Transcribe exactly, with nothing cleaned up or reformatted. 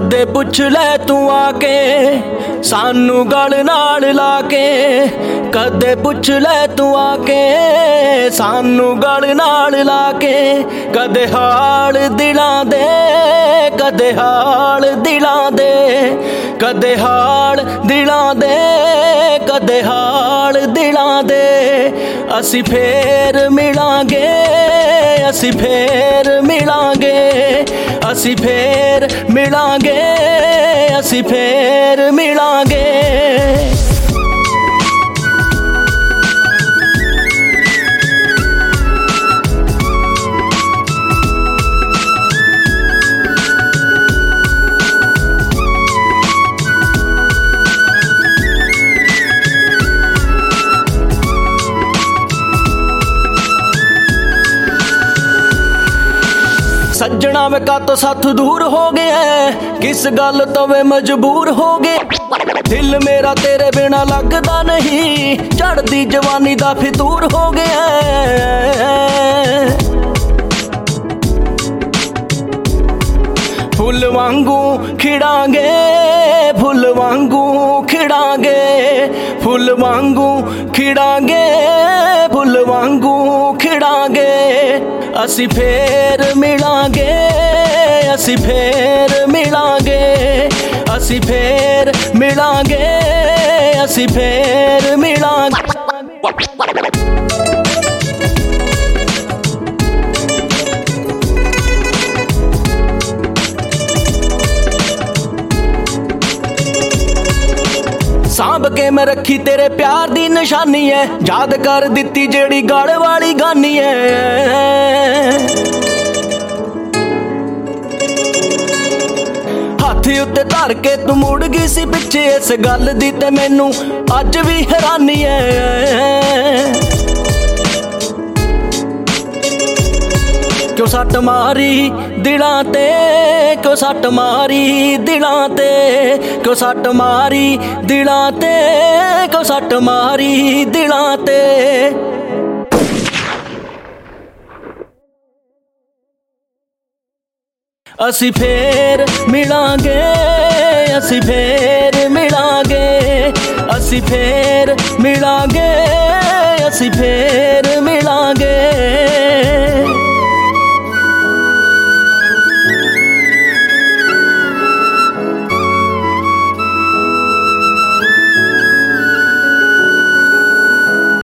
कदे पुछ ले तू आके सानू गल नाल लाके, कदे पुछ ले तू आके सानू गल नाल लाके। कदे हाल दिलां दे, कदे हाल दिलां दे, कदे हाल दिलां दे, कदे हाल दिलां दे। असी फेर मिलांगे, असी फेर मिलांगे, असी फेर मिलांगे, असी फेर मिलांगे। सज्जना वे का तो साथ दूर हो गया, किस गल तो वे मजबूर हो गए। दिल मेरा तेरे बिना लगदा नहीं, चढ़दी जवानी दा फितूर हो गया। फुल वांगू खिड़ांगे, फुल वांगू खिड़ांगे, फुल वांगू खिड़ांगे, फुल वांगू खिड़ांगे। असी फेर मिलांगे, असी फेर मिलांगे, असी फेर मिलांगे, असी फेर मिलांगे। सांभ के मैं रखी तेरे प्यार दी निशानी है, याद कर दिती जेड़ी गल वाली गानी है। हाथी उत्ते धर के तू मुड़ गई सी पिछे, इस गल दी ते मैनू अज भी हैरानी है। क्यों सट मारी दिलां ते, क्यों सट मारी दिलां ते, क्यों सट मारी दिलां ते, क्यों सट मारी दिलां ते। असी फेर मिलांगे, असी फेर मिलांगे, असी फेर मिलांगे, असी फेर मिलांगे।